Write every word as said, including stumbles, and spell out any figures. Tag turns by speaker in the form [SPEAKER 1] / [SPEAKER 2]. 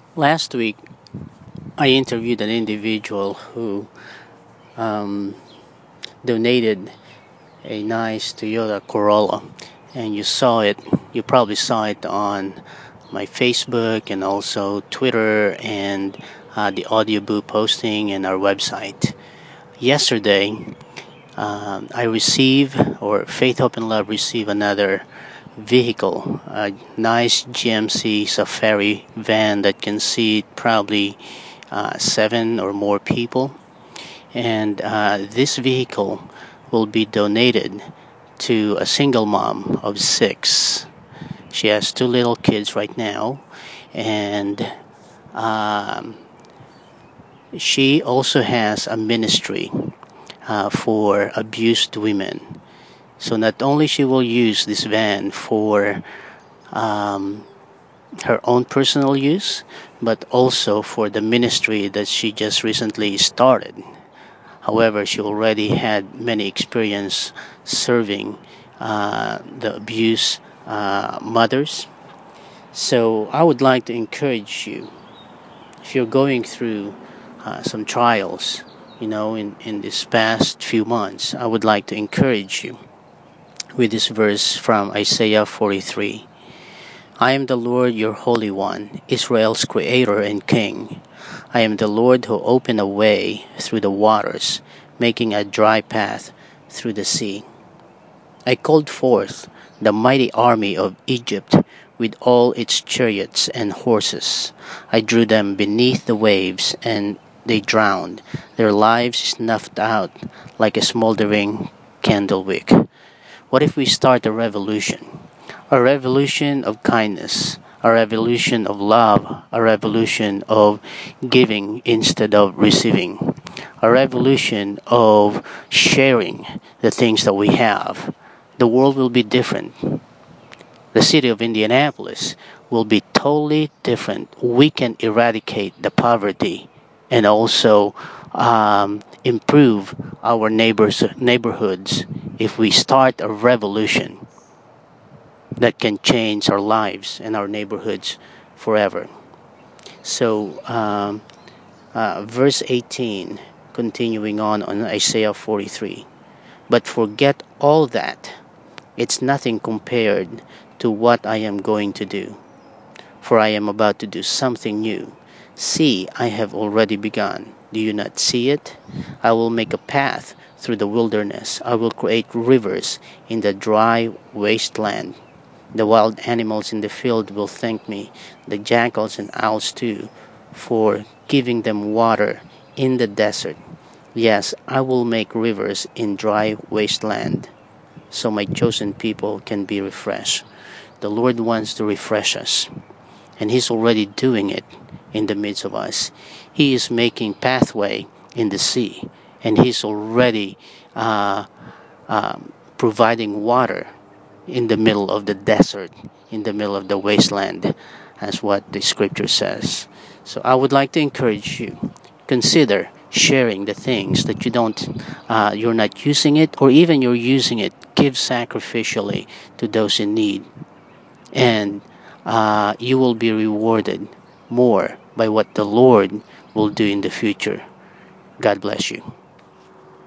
[SPEAKER 1] Last week, I interviewed an individual who um, donated a nice Toyota Corolla, and you saw it. You probably saw it on my Facebook and also Twitter and uh, the audiobook posting and our website. Yesterday, um, I received, or Faith, Hope, and Love received another vehicle, a nice G M C Safari van that can seat probably uh, seven or more people. And uh, this vehicle will be donated to a single mom of six. She has two little kids right now, and um, she also has a ministry uh, for abused women. So not only she will use this van for um, her own personal use, but also for the ministry that she just recently started. However, she already had many experience serving uh, the abused uh, mothers. So I would like to encourage you, if you're going through uh, some trials, you know, in, in this past few months, I would like to encourage you with this verse from Isaiah forty-three. I am the Lord your Holy One, Israel's Creator and King. I am the Lord who opened a way through the waters, making a dry path through the sea. I called forth the mighty army of Egypt with all its chariots and horses. I drew them beneath the waves, and they drowned, their lives snuffed out like a smoldering candle wick. What if we start a revolution? A revolution of kindness, a revolution of love, a revolution of giving instead of receiving, a revolution of sharing the things that we have. The world will be different. The city of Indianapolis will be totally different. We can eradicate the poverty and also um, improve our neighbors neighborhoods if we start a revolution that can change our lives and our neighborhoods forever. So, um, uh, verse eighteen, continuing on on Isaiah forty-three. But forget all that. It's nothing compared to what I am going to do. For I am about to do something new. See, I have already begun. Do you not see it? I will make a path through the wilderness. I will create rivers in the dry wasteland. The wild animals in the field will thank me, the jackals and owls too, for giving them water in the desert. Yes, I will make rivers in dry wasteland, so my chosen people can be refreshed. The Lord wants to refresh us, and He's already doing it in the midst of us. He is making pathway in the sea, and He's already uh, uh, providing water in the middle of the desert, in the middle of the wasteland, as what the scripture says. So I would like to encourage you, consider sharing the things that you don't, uh, you're not using it, or even you're using it. Give sacrificially to those in need, and uh, you will be rewarded more by what the Lord will do in the future. God bless you.